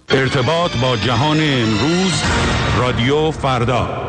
ارتباط با جهان امروز، رادیو فردا.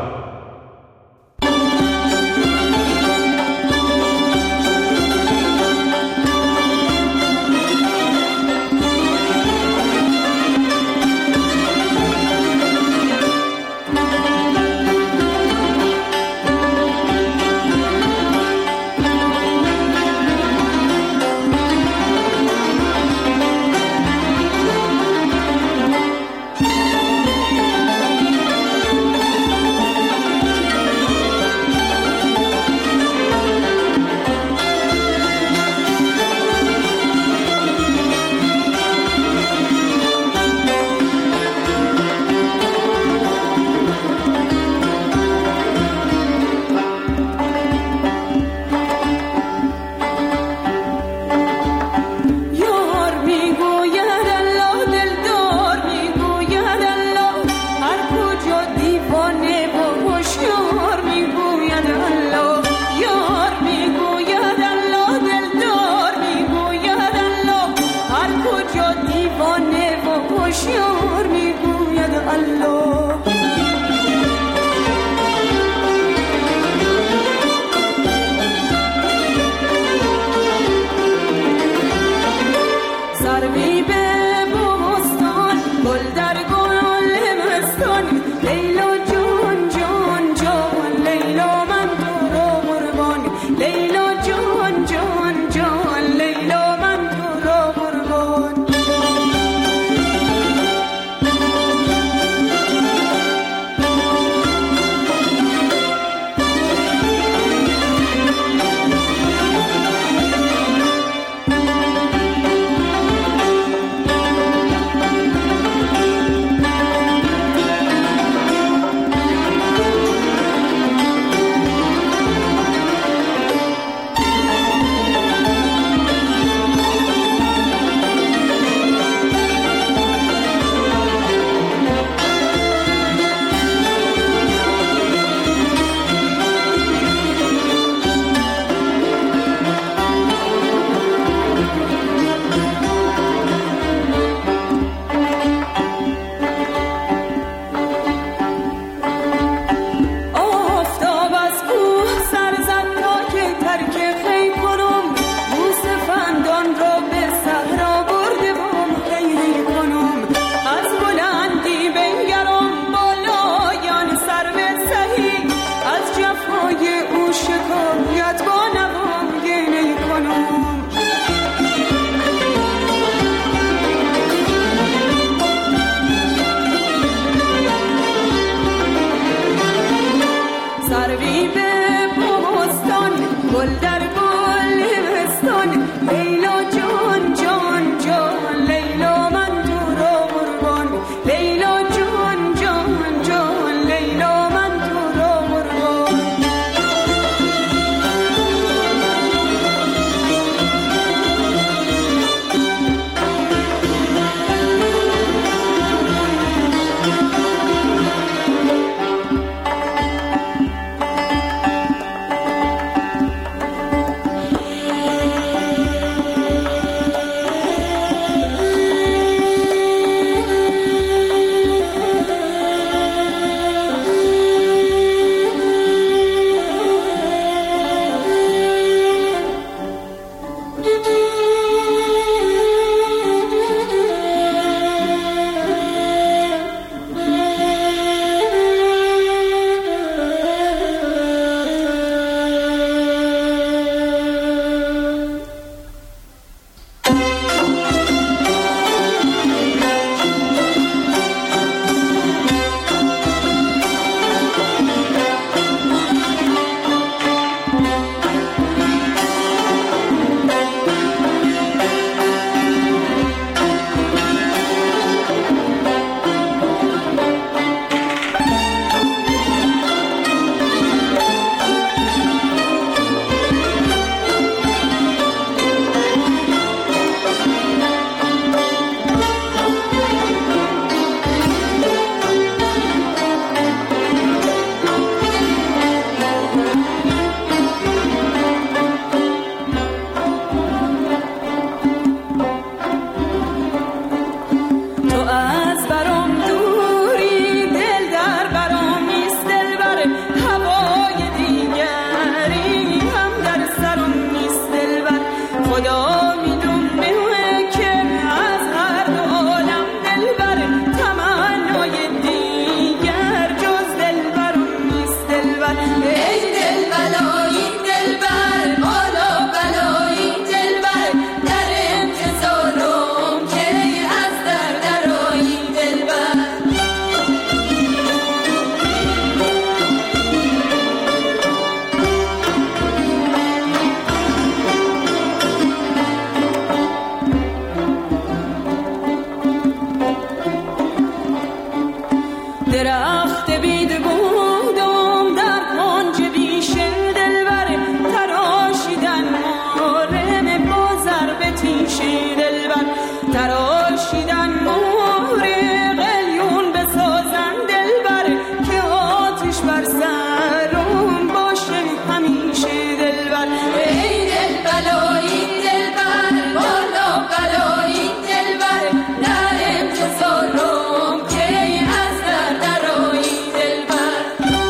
درخت بید بودم در کنج بیش دلبر تراشیدن مارم بازر به تیش دلبر تراشیدن مار قلیون بسازن دلبر که آتش بر سرم باشه همیشه دلبر ای دل بلایی دلبر بالا بلایی دلبر در انتظارم که از درایی دلبر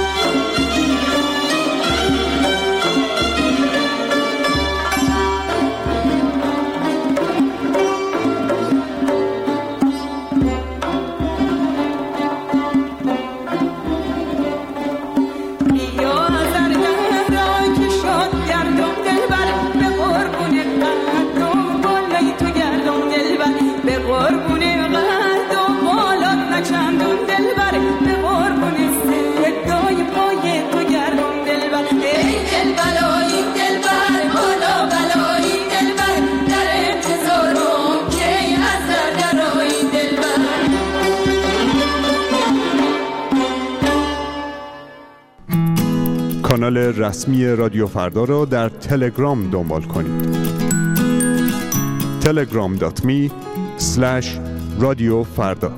بیا از را که شد گردم دلبر به قربون قدم بالای تو گردم دلبر به قربون قدم بالات نچندم دلبر به قربون صدای پای تو گردم دلبر ای دل بلایی دلبر بالا بلایی دلبر در انتظارم که از درایی دلبر کانال رسمی رادیو فردا را در تلگرام دنبال کنید. telegram.me/رادیوفردا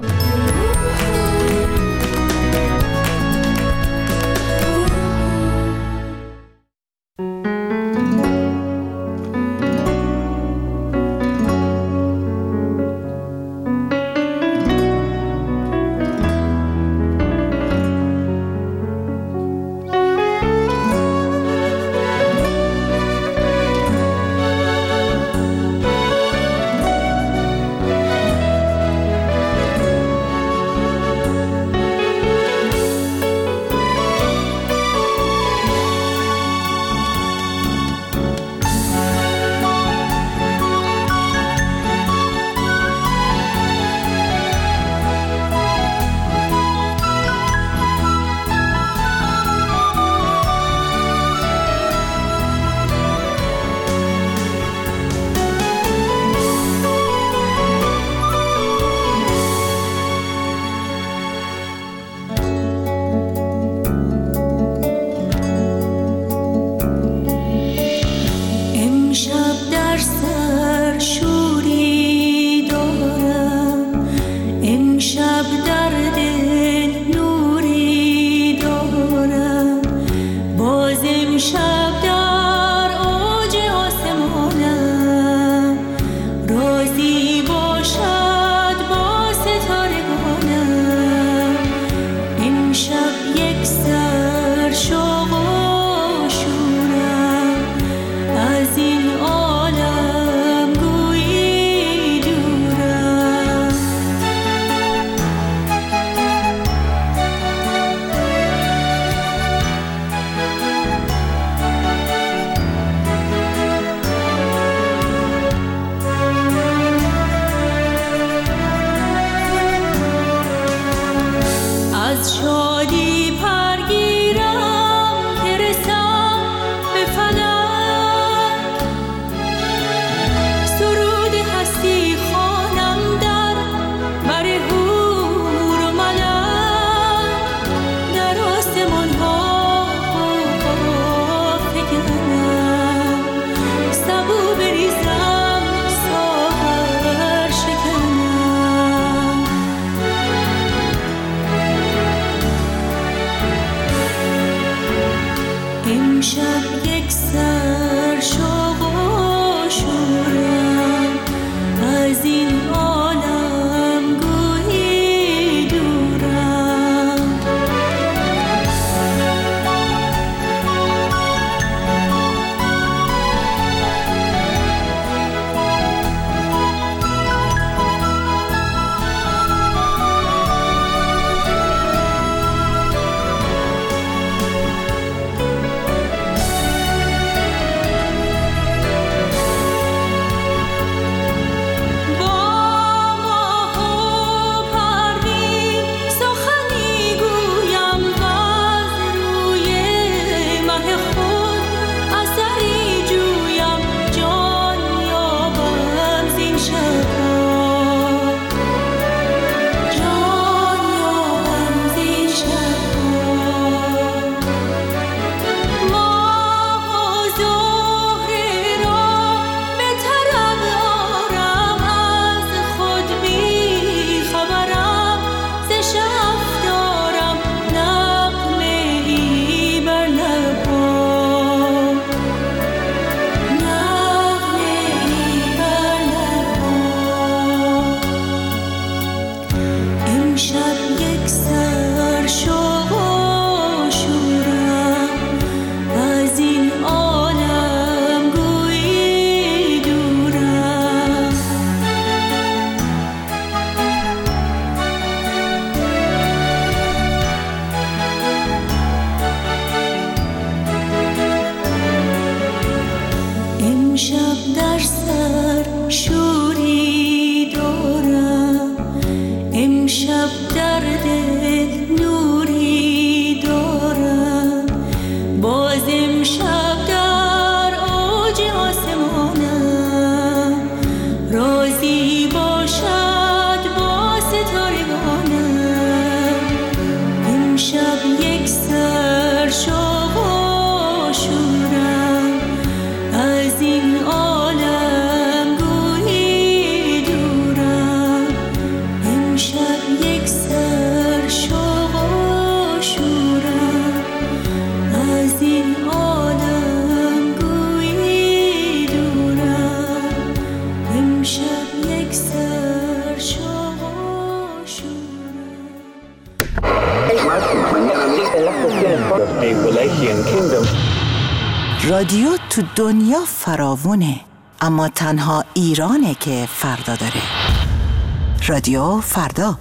of the Wallachian Kingdom. رادیو تو دنیا فراوونه، اما تنها ایرانه که فردا داره. رادیو فردا.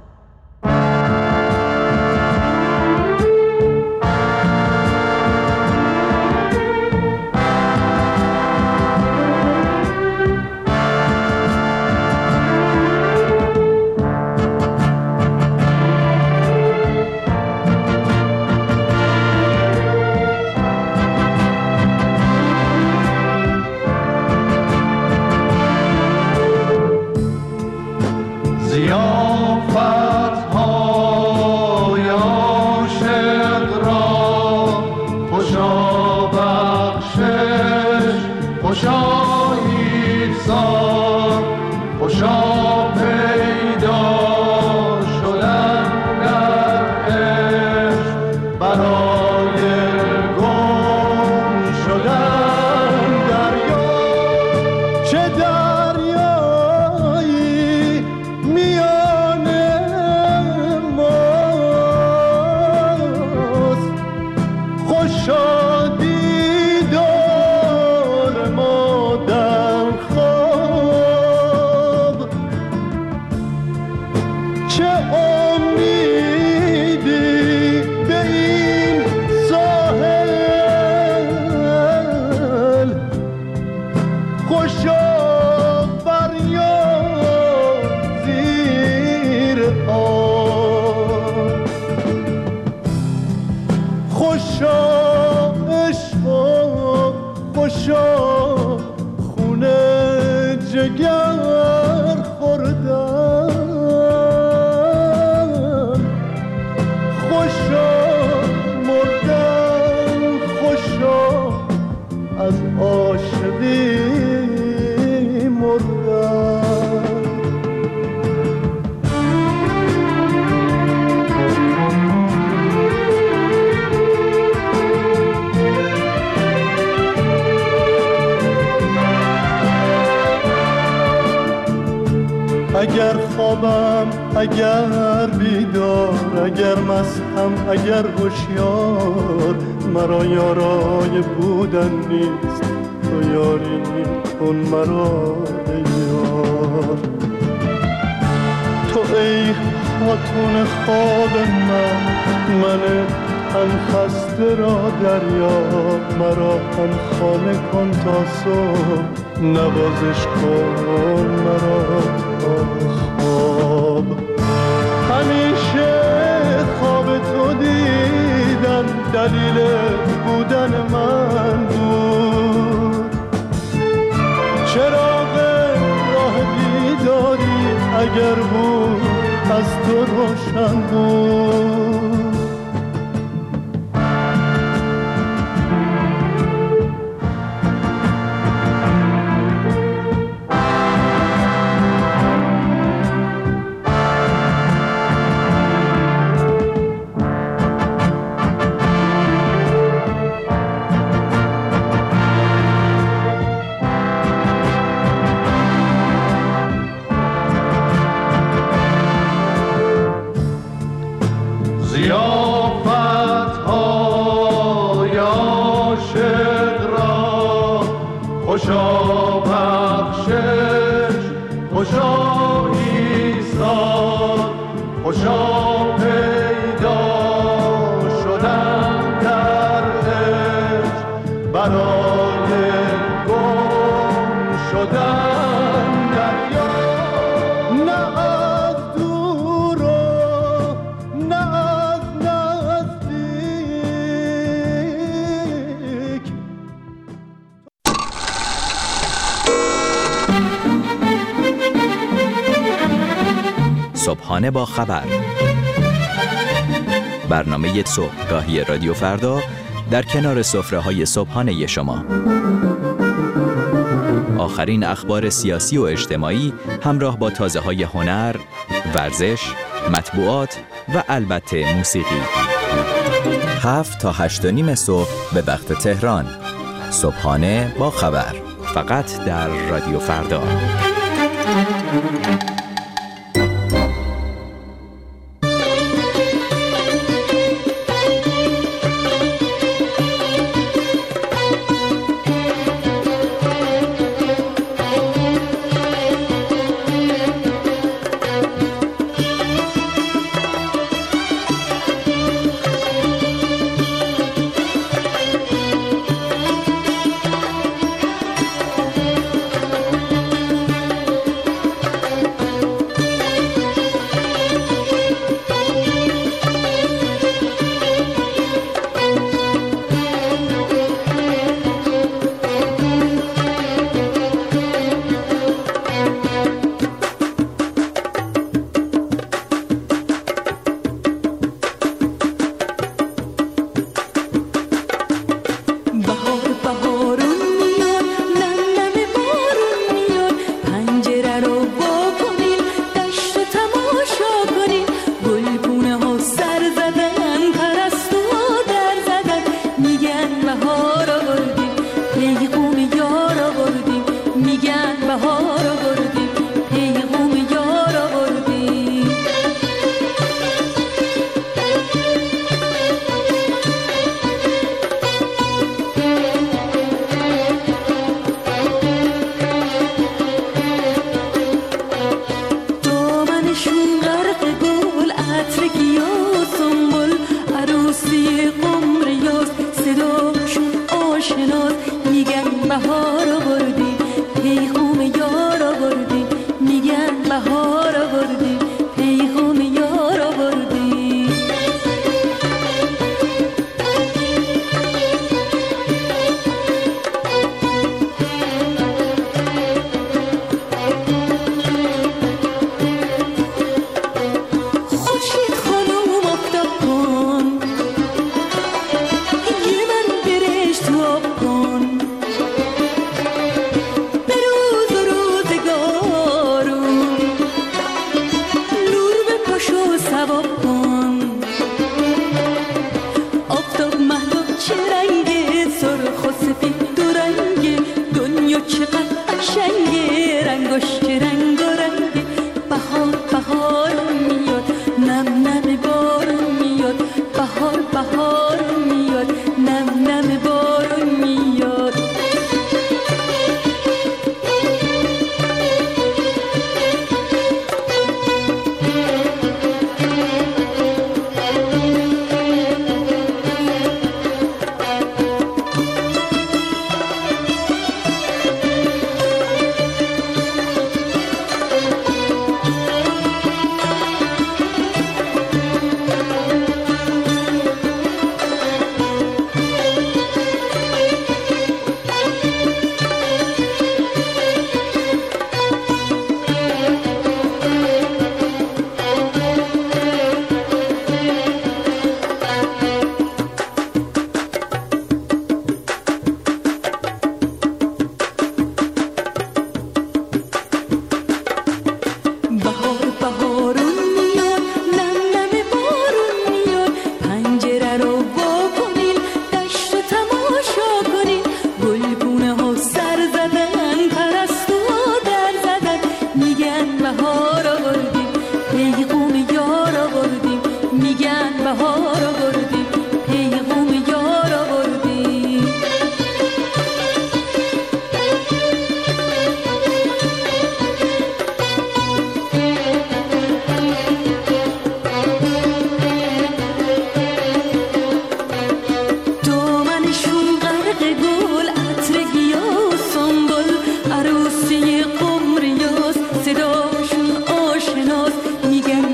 اگر خوابم، اگر بیدار، اگر مستم، اگر هوشیار، مرا یارای بودن نیست، تو یاری کن مرا ای یار. تو ای خاتون خواب من تن خسته را دریا، مرا هم خانه کن تا صبح، نوازش کن مرا تا خواب. همیشه خواب تو دیدن دلیل بودن من بود، چراغ راه بیداری اگر بود از تو روشن بود. خوشا بخشش، خوشا ایثار، خوشا پیدا شدن در عشق، برای گم شدن دریا. نه از دور و نه از نزدیک. صبحانه با خبر، برنامه صبحگاهی رادیو فردا در کنار سفره‌های صبحانه شما. آخرین اخبار سیاسی و اجتماعی همراه با تازه‌های هنر، ورزش، مطبوعات و البته موسیقی. 7 تا 8:30 صبح به وقت تهران. صبحانه با خبر، فقط در رادیو فردا.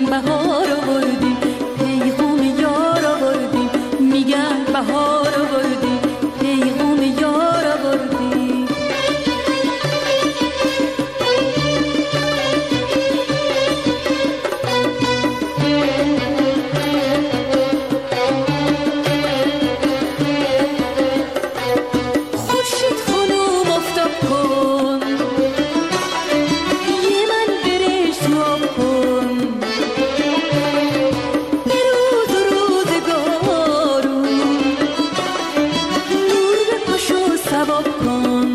بهار آوردی، پیغام یار آوردی، میگن بهار آوردی، پیغام یار آوردی. خورشید خانوم آفتاب کن، یه من برش تو آب کن، به روز و روزگارون نور به پاشو ثواب کن.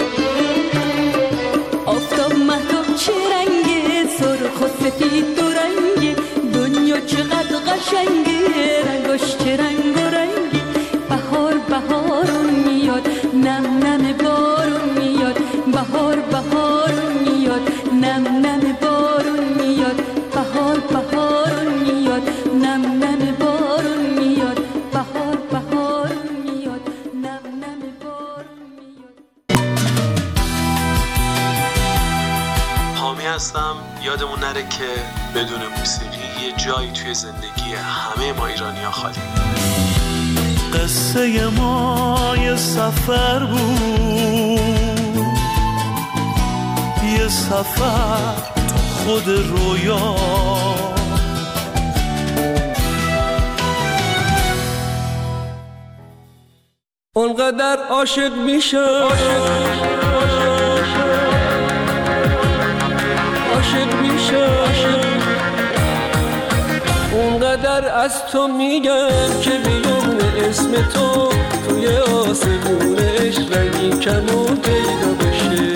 آفتاب مهتاب چه رنگه، سرخ و سفید دو رنگه، دنیا چقدر قشنگه، رنگاش چه رنگ و رنگه. بهار بهارون میاد، نم نم بارون میاد، بهار بهارون میاد، نم نم بارون میاد، بهار بهارون میاد، نم نم بارون میاد، بهار بهارون میاد، نم نم بارون میاد. حامی هستم. یادمون نره که بدون موسیقی یه جایی توی زندگی همه ما ایرانی‌ها خالی. قصه ما یه سفر بود، یه سفر تو خود رویا، اونقدر عاشق میشه، عاشق میشه، اونقدر از تو میگم که بیام اسم تو توی آسمونش رنگی کمون پیدا بشه.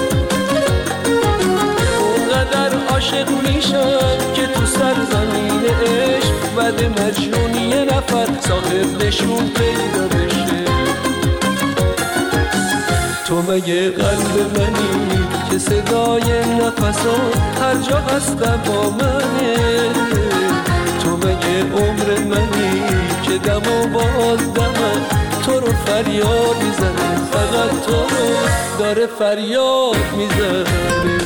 اونقدر عاشق میشم که تو سرزمین عشق بعد مجنون یه نفر صاحب نشون پیدا بشه. تو مگه قلب منی که صدای نفسات هر جا هستم با منه؟ تو مگه عمر منی که دم و باز دمم تو رو فریاد میزنه، فقط تو رو داره فریاد میزنه.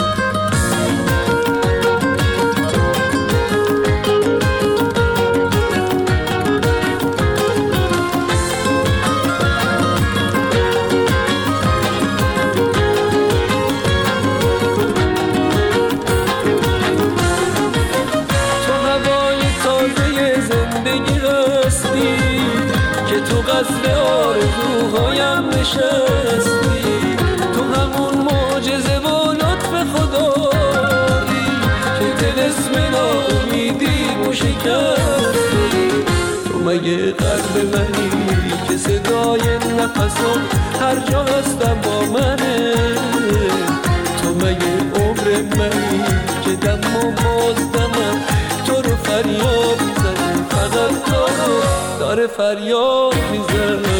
قصد آرزوهایم نشستی، تو همون معجزه و لطف خدایی که طلسم ناامیدی و شکستی. تو مگه قلب منی که صدای نفسم هر جا هستم با منه؟ تو مگه عمر منی که دم و باز دمم تو رو فریاد میزنه، فقط تو رو داره فریاد میزنه.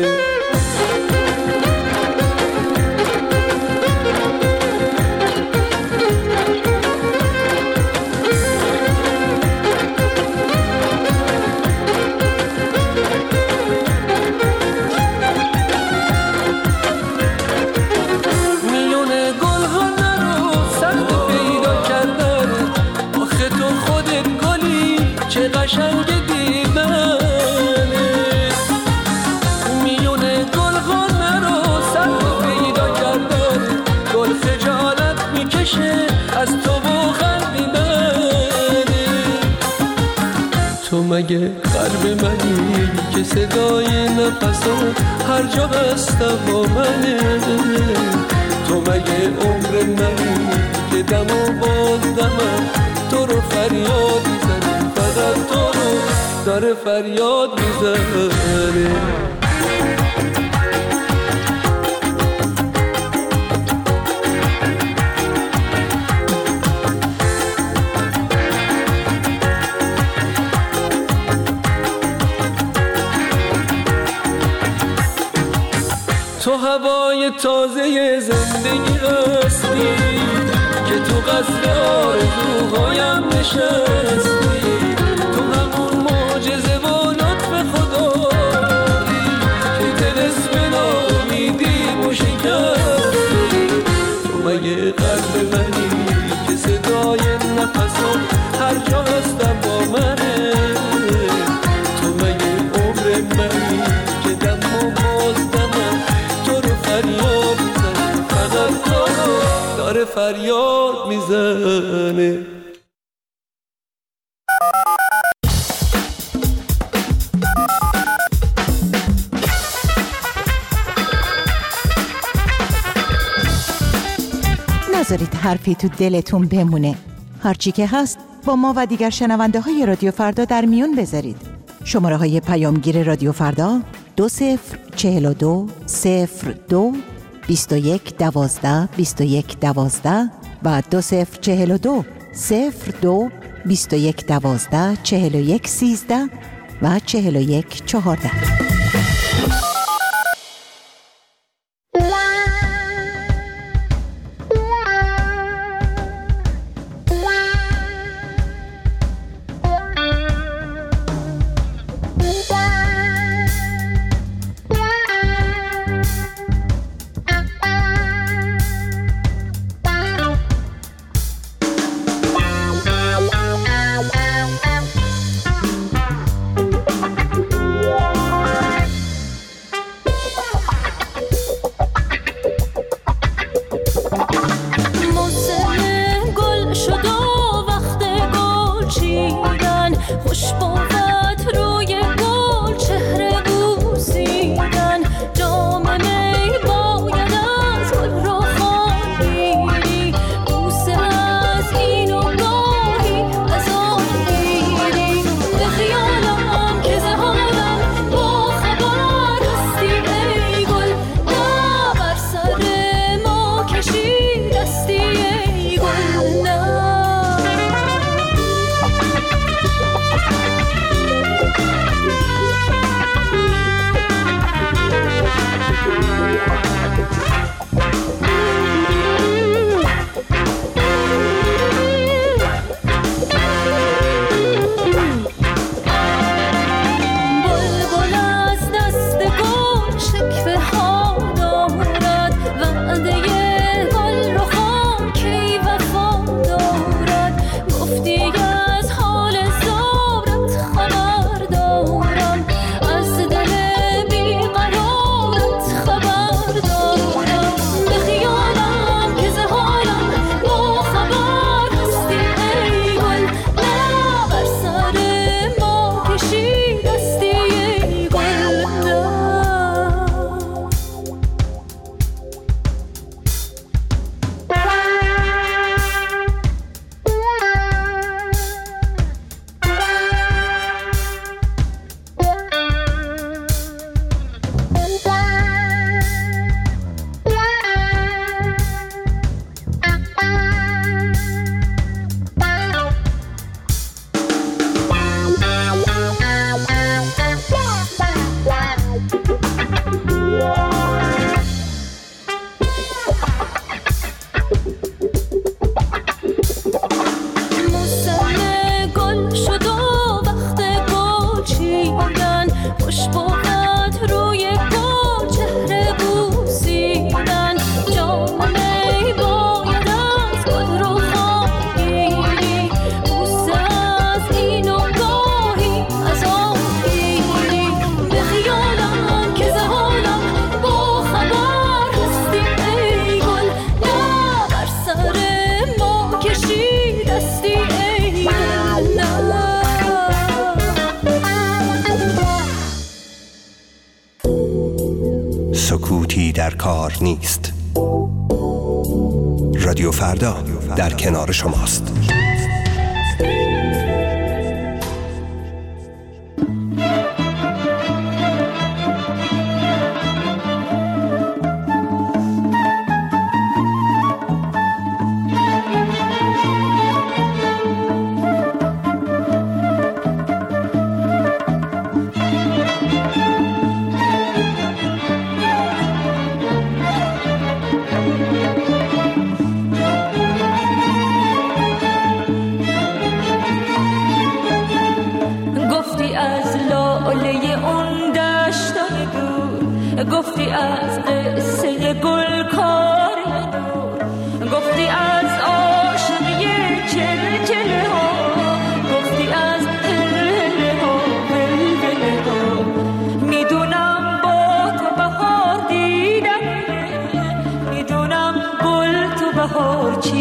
میونه گل ها نرو سخت پیدا کردن، آخه تو خودت گلی چه قشنگ دیدن. از تو و خندیدنه. تو مگه قلب منی که صدای نفسات هر جا هستم با منه؟ تو مگه عمر منی که دم و باز دمم تو رو فریاد میزنه، فقط تو رو داره فریاد میزنه. تو هوای تازه زندگی هستی که تو قصد آرزوهایم نشستی، تو همون معجزه و لطف خدایی که طلسم ناامیدی و شکستی. تو مگه قلب منی که صدای نفسم هر جا فریاد میزنه. نذارید حرفی تو دلتون بمونه. هرچی که هست با ما و دیگر شنونده های رادیو فردا در میون بذارید. شماره های پیامگیر رادیو فردا 2042 02 21 12 21 12 و 2042 02 21 12 41 13 و 41 14. سکوتی در کار نیست. رادیو فردا در کنار شماست. گفتی از قصه گلکار دور، گفتی از عاشقی چلچله ها، گفتی از هله ها بلبله ها. میدونم با تو بهار دیدم، میدونم گل تو بهار چی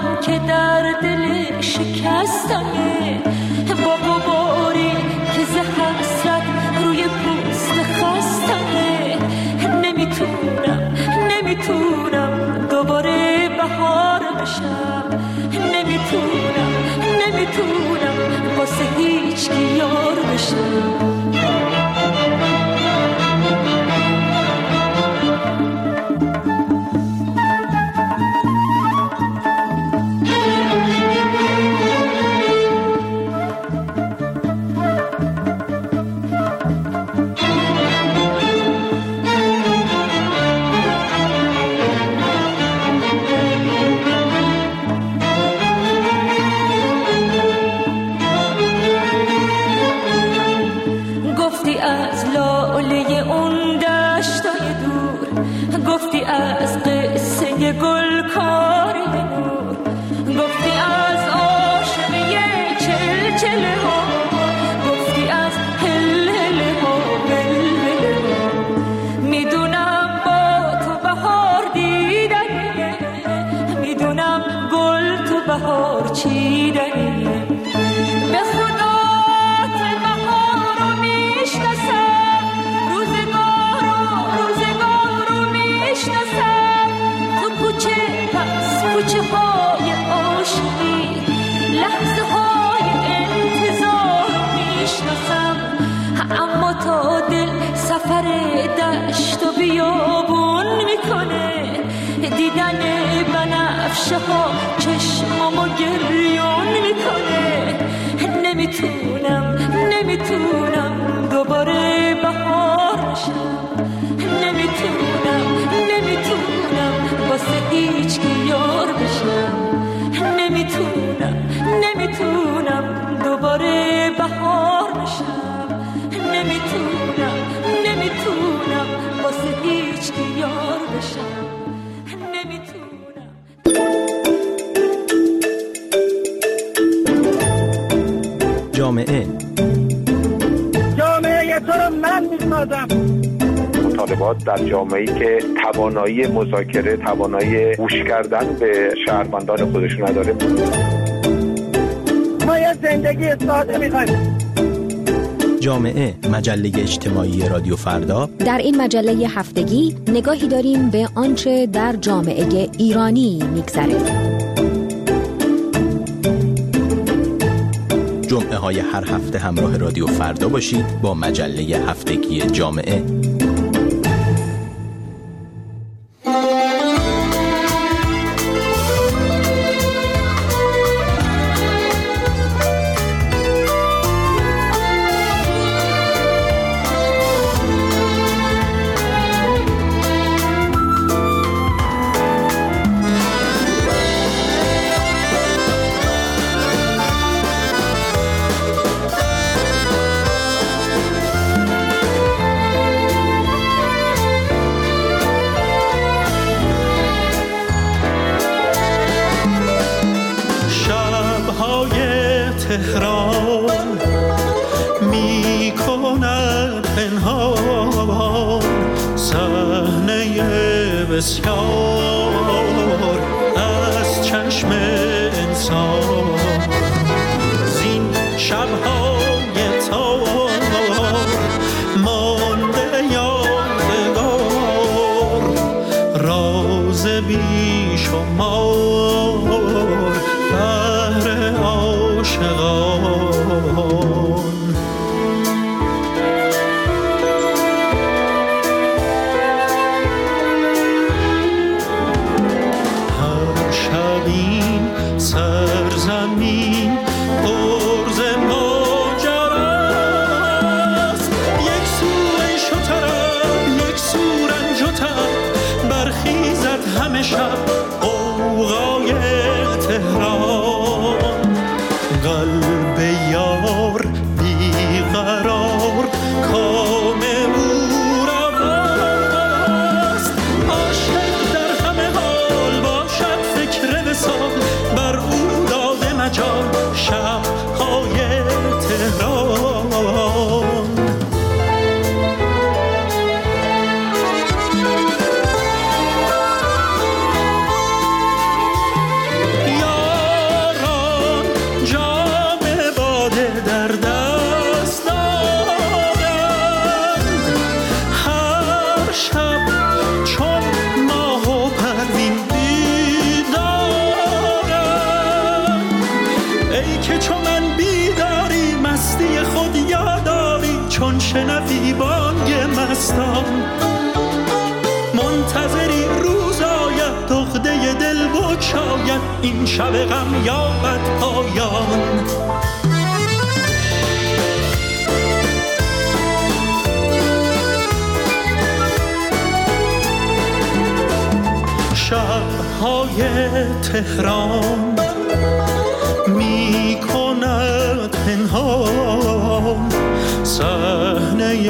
دلم که در دل شکستمه، با غباری که ز حسرت روی پوست خستمه. نمیتونم دوباره بهار بشم، نمیتونم واسه هیچ کی یار بشم. بهار چیدنیه، به خدا بهار رو میشناسم، روزگار رو میشناسم. تو کوچه های عاشقی، لحظه های انتظار رو میشناسم. اما تا دل سفر دشت و بیابون میکنه، دیدن بنفشه ها چشمامو گریون میکنه. نمیتونم دوباره بهار بشم، نمیتونم واسه هیچ کی یار بشم. نمیتونم دوباره بهار بشم، نمیتونم واسه هیچ کی یار بشم. جامعه تو رو من می‌سازم. مطالبات در جامعه‌ای که توانایی مذاکره، توانایی گوش کردن به شهروندان خودشون نداره. ما یه زندگی ساده می‌خوایم. جامعه، مجله اجتماعی رادیو فردا. در این مجله هفتگی نگاهی داریم به آنچه در جامعه ایرانی می‌گذره. جمعه های هر هفته همراه رادیو فردا باشید با مجله هفتگی جامعه. تهران می کند پنهان صحنه بسیار از چشم انسان. زین شب‌های تار مانده یادگار، راز بی شمار بهر عاشقان. هر شب این سرزمین پر ز ماجراست، یک سو عیش و طرب، یک سو رنج و تب، برخیزد همه شب غوغای تهران. قلب یار بیقرار کام او رواست، عاشق در همه حال باشد فکر وصال، بر او داده مجال شب‌های تهران. این شب غم یابد پایان. شب‌های تهران می کند پنهان صحنه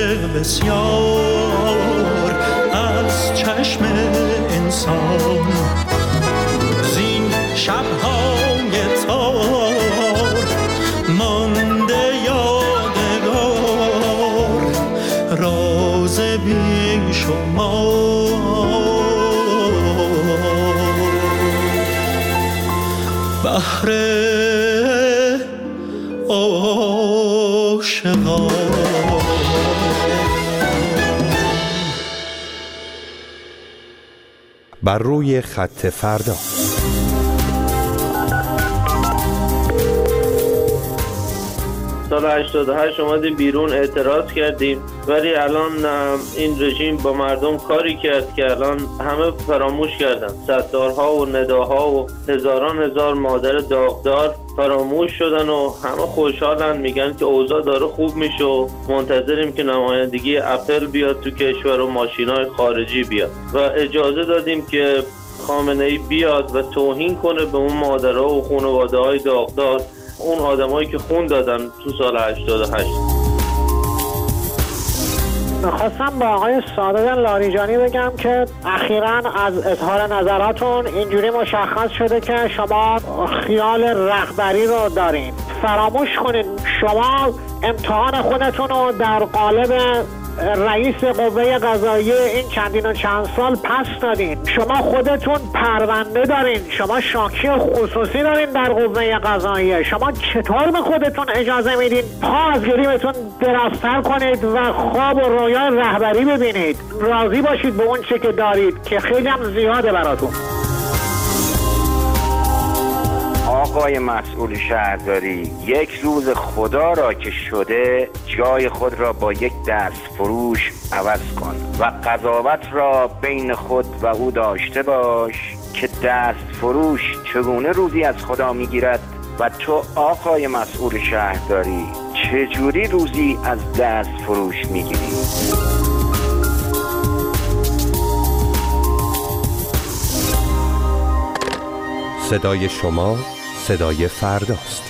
بسیار از چشم انسان. زین شب‌های تار مانده یادگار راز بی شمار. بحر عاشقان. بر روی خط فردا. سال 88 اومدیم بیرون اعتراض کردیم، ولی الان این رژیم با مردم کاری کرد که الان همه فراموش کردن. ستارها و نداها و هزاران هزار مادر داغدار فراموش شدن و همه خوشحالن، میگن که اوضاع داره خوب میشه و منتظریم که نمایندگی اپل بیاد تو کشور و ماشینای خارجی بیاد و اجازه دادیم که خامنه‌ای بیاد و توهین کنه به اون مادرها و خانواده‌های داغدار، اون آدمایی که خون دادن تو سال 88. خواستم با آقای صادق لاریجانی بگم که اخیراً از اظهار نظراتون اینجوری مشخص شده که شما خیال رهبری رو دارین. فراموش کنید شما امتحان خودتون رو در قالب رئیس قوه قضاییه این چندین و چند سال پس دادین. شما خودتون پرونده دارین، شما شاکی خصوصی دارین در قوه قضاییه. شما چطور به خودتون اجازه میدین پا از گریمتون درازتر کنید و خواب و رویای رهبری ببینید؟ راضی باشید به اون چه که دارید که خیلی هم زیاده براتون. آقای مسئول شهرداری، یک روز خدا را که شده جای خود را با یک دست فروش عوض کن و قضاوت را بین خود و او داشته باش که دست فروش چگونه روزی از خدا میگیرد و تو آقای مسئول شهرداری چجوری روزی از دست فروش میگیری؟ صدای شما صدای فرداست.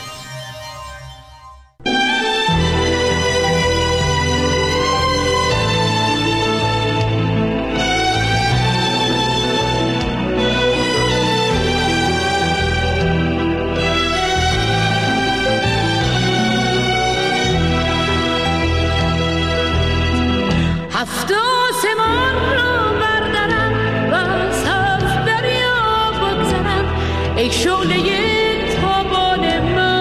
هفت آسمان را بردارم و از هفت دریا بگذرم ای شعله تابان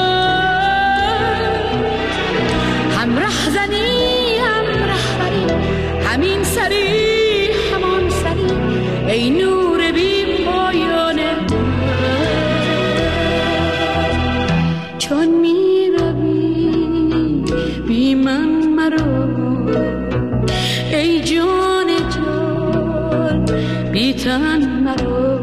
من. هم رهزنی هم رهبری همین سری همان سری ای نور بی پایان من. چون می روی بی من مرو ای جان جان بی تن مرو.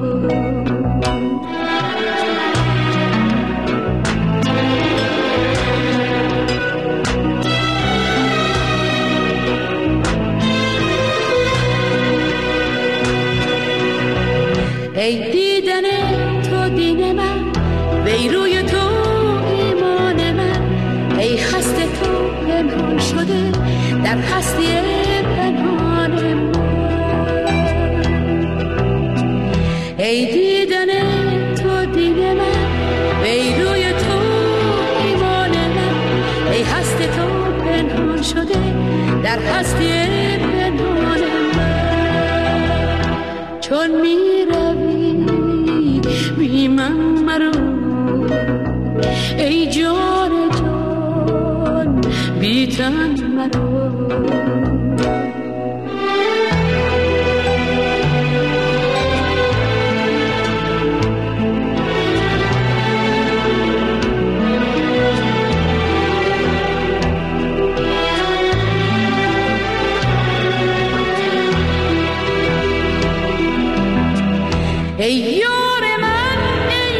ای دیدن تو دین من وی روی تو ایمان من ای خسته تو پنهان شده در هستی پنهان من. ای دیدن تو دین من وی روی تو ایمان من ای هست تو پنهان شده در هستی پنهان من. چون می روی بی من مرو ای جان جان بی تن مرو. ای یار من ای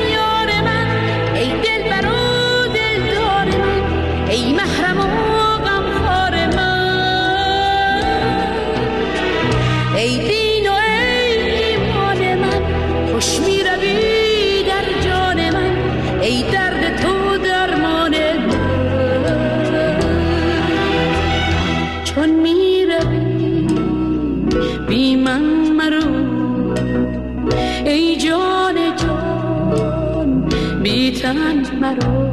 ای جان جان بی تن مرا.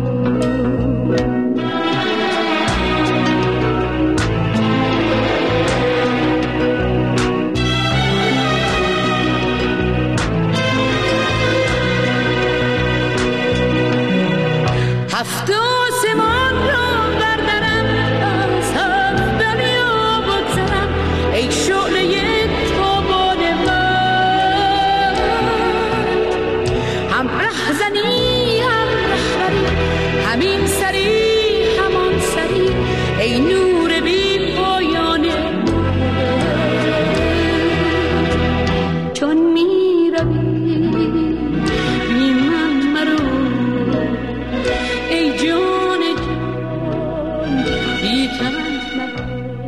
هفت آسمان را بردارم از هم دریا بگذرم ای شعله تابان من. هم رهزنی هم رهبری همین سری همان سری ای نور بی پایان من. چون می روی بی من مرو ای جان جان بی تن مرا.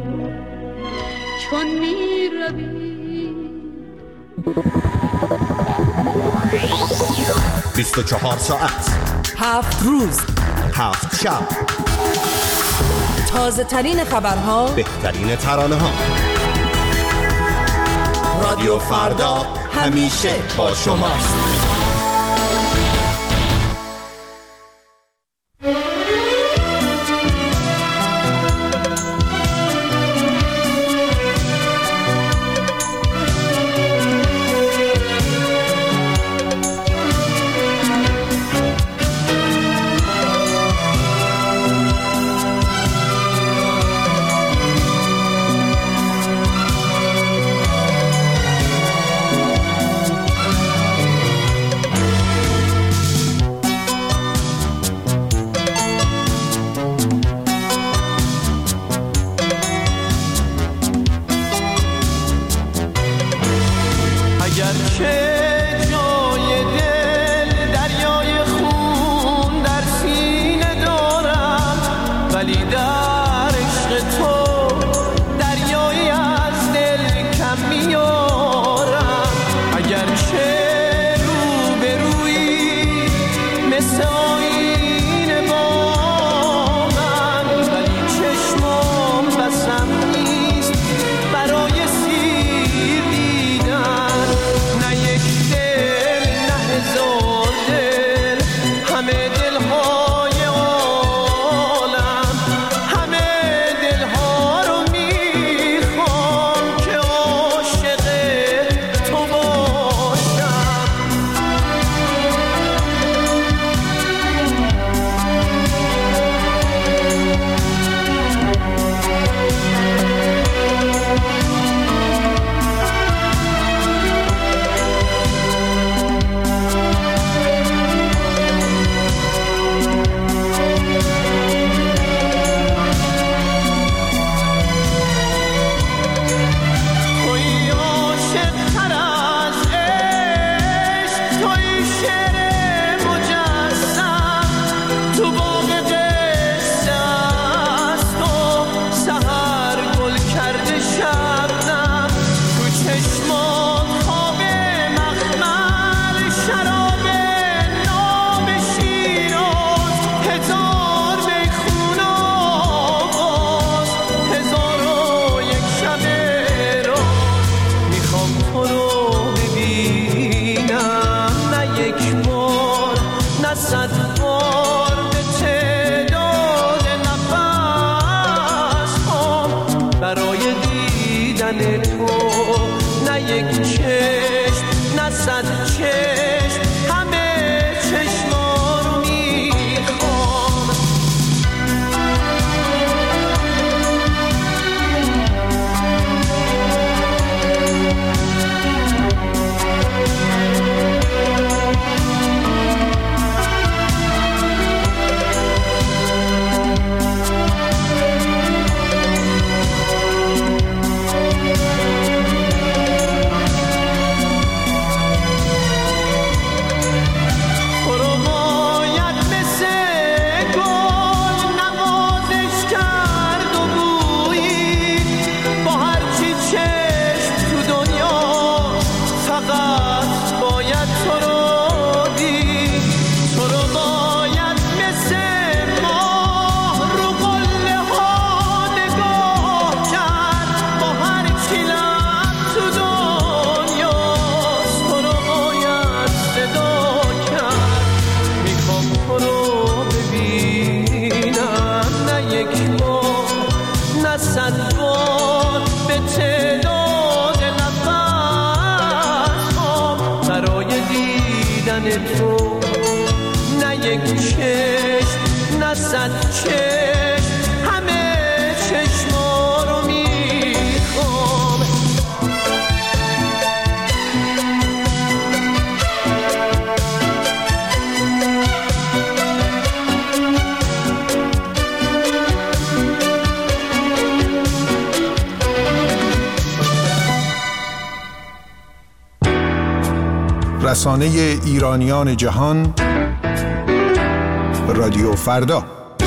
چون می روی 24 ساعت 7 روز 7 شب تازه ترین خبرها، بهترین ترانه ها. رادیو فردا همیشه با شماست. تو، نه یک چشم نه صد چشم، همه چشما رو میخوام. رسانه ایرانیان جهان، رادیو فردا.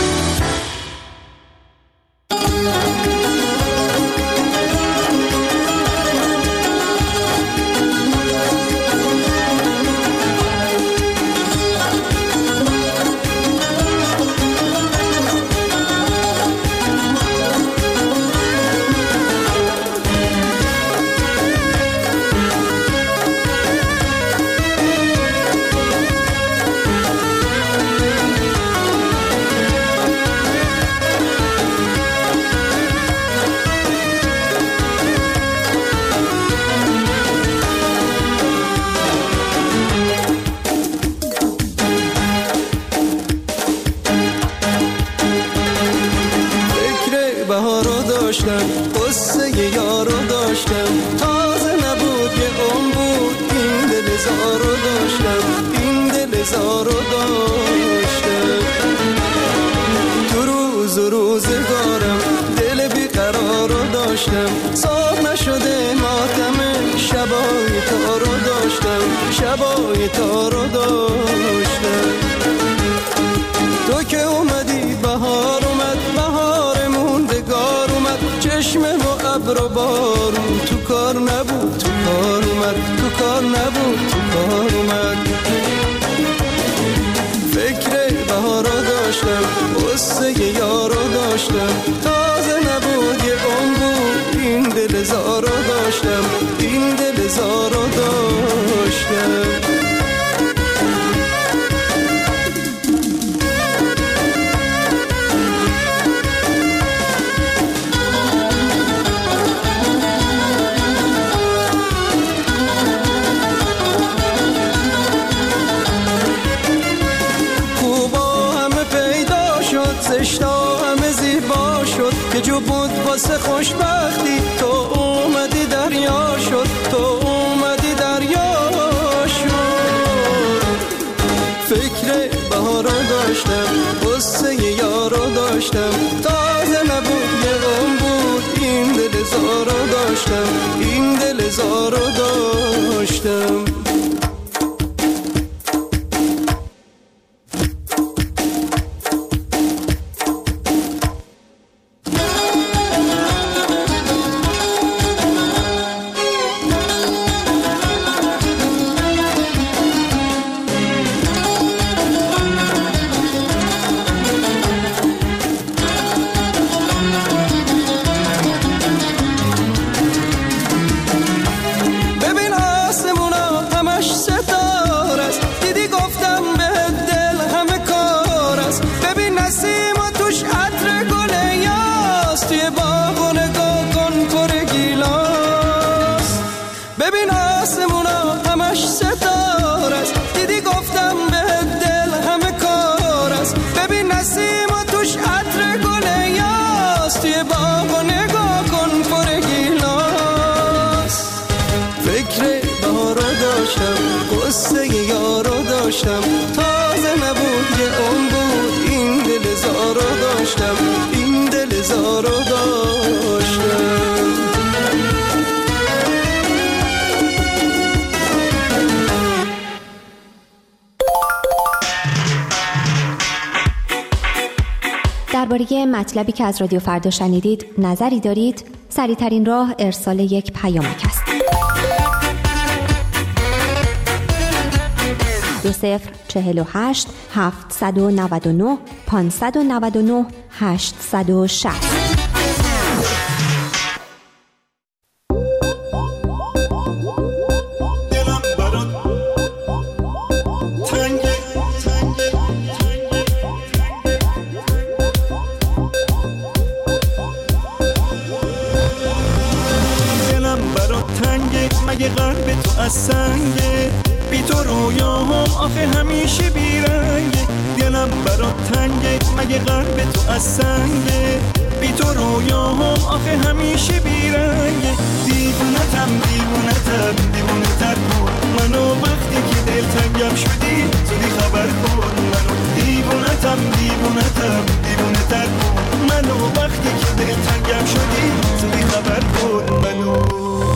قصه یارو داشتم، تازه نبود یه عمر بود، این دل زارو داشتم، این دل زارو داشتم. تو روز و روزگارم دل بیقرارو داشتم، صاف نشده ماتم شبای تا رو داشتم، شبای تا رو داشتم. تو که اومدی بهار اومد، بهار موندگار اومد، چشم و ابر و بارون تو کار نبود، تو کار اومد، تو کار نبود، تو کار اومد. فکر بهارو داشتم، قصه یارو داشتم، تازه نبود یه عمر بود، این دل زارو داشتم، این دل زارو داشتم. زشتا همه زیبا شد، که جو بود واسه خوشبختی، تو اومدی دریا شد، تو اومدی دریا شد. فکر بهارو داشتم، قصه یارو داشتم، تازه نبود یه غم بود، این دل زارو داشتم، این دل زارو داشتم. تازه نبود یه عمر بود، این دل زارو داشتم، این دل زارو داشتم. درباره مطلبی که از رادیو فردا شنیدید نظری دارید؟ سریع‌ترین راه ارسال یک پیامک است. 2048 799 599 860. دلم برات تنگه، مگه قلب تو از سنگه، بی تو رو رویاهم آخه همیشه بیرنگه، دلم برات تنگه مگه قلب تو از سنگه. بی تو رویاهم آخه همیشه بیرنگه، دیوونتم دیوونتم دیوونتر کن منو، وقتی که دلتنگم شدی زودی خبر کن منو. دیوونتم دیوونتم دیوونتر کن منو، وقتی که دلتنگم شدی زودی خبر کن منو.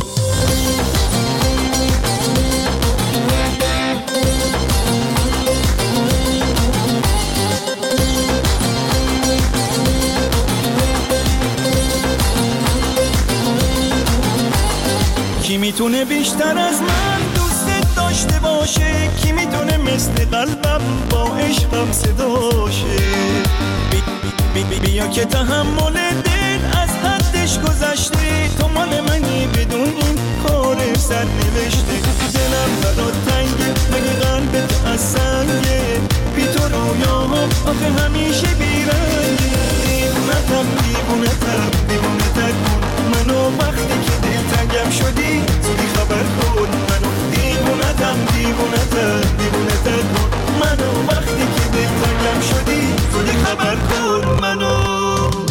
کی میتونه بیشتر از من دوست داشته باشه، کی میتونه مثل قلبم با عشقم صداشه. بیا که تحمل دل از حدش گذشته، تو مال منی بدون این کار سر نوشته. دلم برات تنگه مگه قلبت از سنگه، بی تو رویاهم آخه همیشه بیرنگه. دیوونتم دیوونتم دیوونتر کن منو، وقتی که دلتنگم شدی زودی خبر کن منو. دیوونتم دیوونتم دیوونتر کن منو، وقتی که دلتنگم شدی زودی خبر کن منو.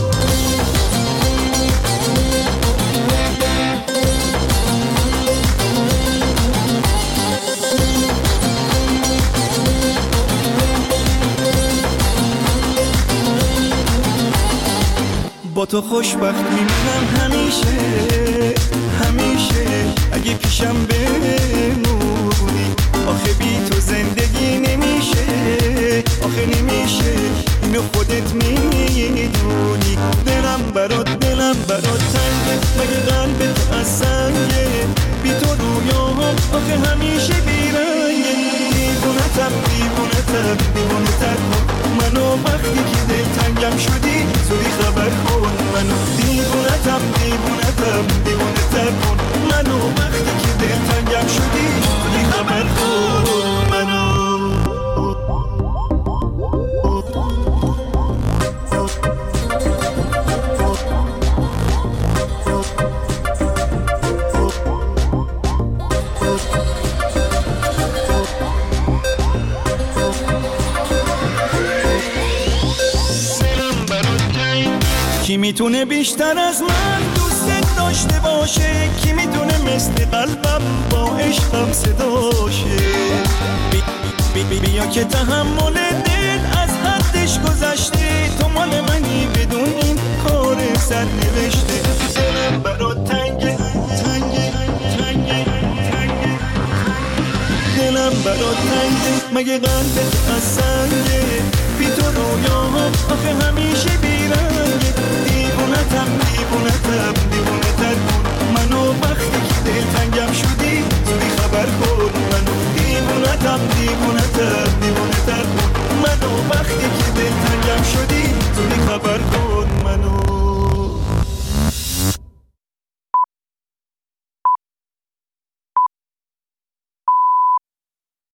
با تو خوشبخت میمونم همیشه همیشه، اگه پیشم بمونی. آخه بی تو زندگی نمیشه آخه نمیشه، اینو خودت میدونی. دلم برات تنگه مگه قلبت از سنگه، بی تو رویاهم آخه همیشه بیرنگه. دیوونتم دیوونتم دیوونتر کن منو، وقتی که دلتنگم شدی زودی خبر کن منو. دیوونتم دیوونتم دیوونتر کن منو، وقتی که دلتنگم شدی زودی خبر کن منو. کی میتونه بیشتر از من دوست داشته باشه، کی میتونه مثل قلبم با عشقم صداشه. بیا که تحمل دل از حدش گذشته، تو مال منی بدون این کار سر نوشته. دلم برات تنگه تنگه تنگه تنگه، دلم برات تنگه مگه قلبت از سنگه، بی تو رویاهم آخه همیشه بیرنگه. دیوونتم دیوونتم دیوونتر کن منو، وقتی که دلتنگم شدی زودی خبر کن منو. دیوونتم دیوونتم دیوونتر کن منو، وقتی که دلتنگم شدی زودی خبر کن منو.